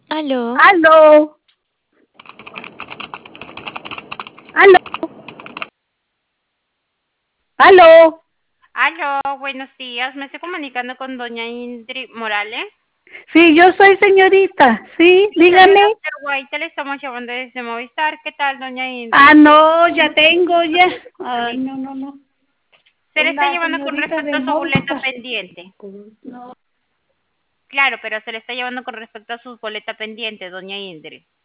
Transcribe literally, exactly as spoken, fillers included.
Aló. Aló. Aló. Aló. Aló, buenos días. Me estoy comunicando con doña Indri Morales. Sí, yo soy señorita. Sí, Sí, señora dígame. Guaita, le estamos llamando desde Movistar. ¿Qué tal, doña Ah, Indri? no, ya tengo, ya. Ay, no, no, no. Se le Con está la llevando con señorita respecto de a su boleta Movistar. pendiente. No. Claro, pero se le está llevando con respecto a su boleta pendiente, doña Indri.